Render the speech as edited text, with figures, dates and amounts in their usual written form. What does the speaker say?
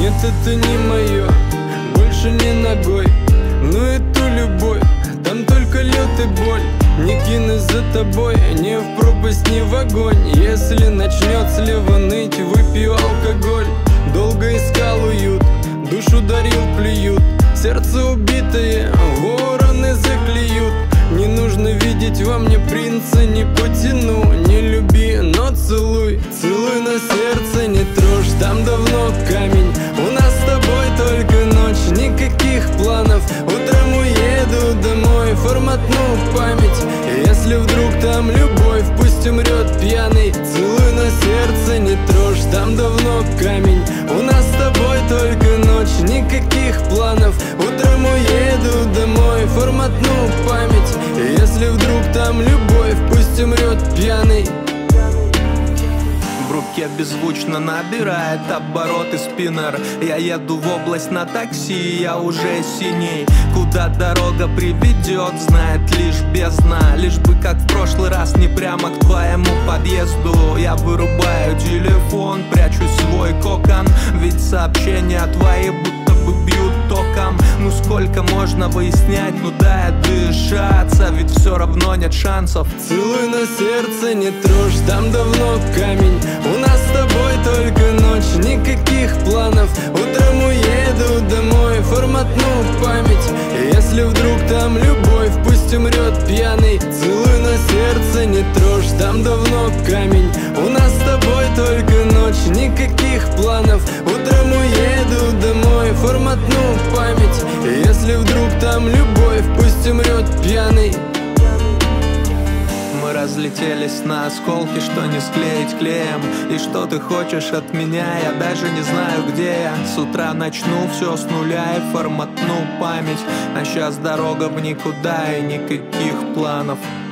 Нет, это не мое, больше не ногой. Ну эту любовь, там только лед и боль. Не кинусь за тобой, ни в пропасть, ни в огонь. Если начнет слева ныть, выпью алкоголь. Долго искал уют, душу дарил, плюют. Сердце убитое, вороны заклюют. Не нужно видеть во мне принца, не потяну. Не люби, но целуй, целуй, но сердце не трожь. Там давно камень, у нас с тобой только ночь. Никаких планов, утром уеду домой. Форматну память, если вдруг там любовь, пусть умрет пьяный. Целуй, но сердце не трожь. Там давно камень, у нас с тобой только ночь. Никаких планов, утром уеду домой. Форматну память, если вдруг там любовь, пусть умрет пьяный. В руке беззвучно набирает обороты спиннер. Я еду в область на такси, я уже синей. Куда дорога приведет, знает лишь бездна. Лишь бы как в прошлый раз не прямо к твоему подъезду. Я вырубаю телефон, прячу свой кокон. Ведь сообщения твои будто бы бьют током. Ну сколько можно выяснять, ну дай отдышаться. Ведь все равно нет шансов. Целуй, но сердце не трожь. Там давно камень, у нас с тобой только ночь. Никаких планов, утром уеду домой. Форматну память, если вдруг там любовь, пусть умрет пьяный. Целуй, но сердце не трожь. Там давно камень, у нас с тобой только ночь. Никаких планов, утром уеду домой. Форматну память, если вдруг там любовь, пусть умрет пьяный. Мы разлетелись на осколки, что не склеить клеем. И что ты хочешь от меня, я даже не знаю, где я. С утра начну все с нуля и форматну память. А сейчас дорога в никуда и никаких планов.